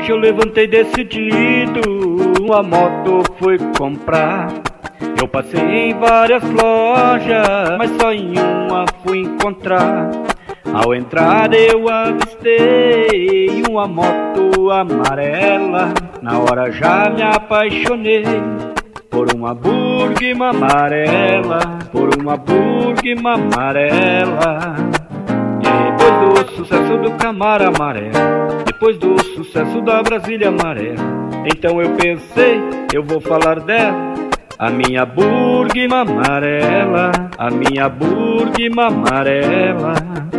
Hoje eu levantei decidido, uma moto fui comprar. Eu passei em várias lojas, mas só em uma fui encontrar. Ao entrar eu avistei uma moto amarela. Na hora já me apaixonei por uma Burgma amarela, por uma Burgma amarela. Depois do sucesso do Camaro amarelo, depois do sucesso da Brasília amarela, então eu pensei, eu vou falar dela, a minha Burgma amarela, a minha Burgma amarela.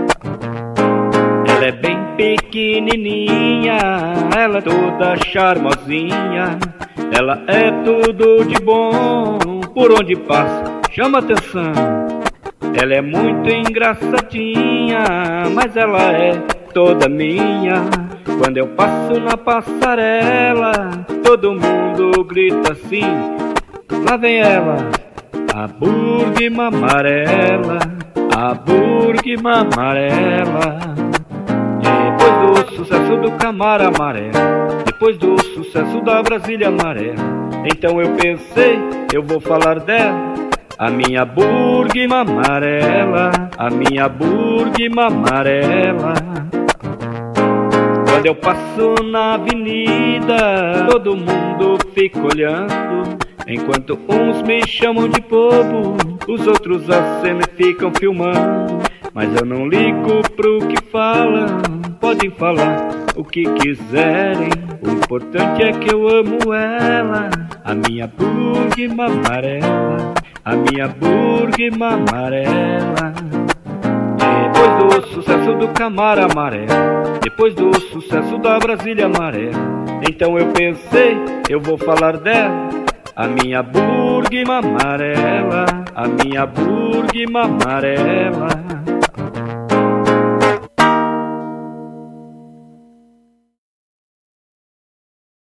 Ela é bem pequenininha, ela é toda charmosinha, ela é tudo de bom, por onde passa chama atenção. Ela é muito engraçadinha, mas ela é toda minha. Quando eu passo na passarela, todo mundo grita assim: lá vem ela, a Burgma amarela, a Burgma amarela. Depois do sucesso do Camaro amarelo, depois do sucesso da Brasília amarela, então eu pensei, eu vou falar dela, a minha Burgma amarela, a minha Burgma amarela. Quando eu passo na avenida, todo mundo fica olhando, enquanto uns me chamam de bobo, os outros acenam e ficam filmando. Mas eu não ligo pro que falam, podem falar o que quiserem, o importante é que eu amo ela, a minha Burgma amarela, a minha Burgma amarela. Depois do sucesso do Camaro amarelo, depois do sucesso da Brasília amarela, então eu pensei, eu vou falar dela, a minha Burgma amarela, a minha Burgma amarela.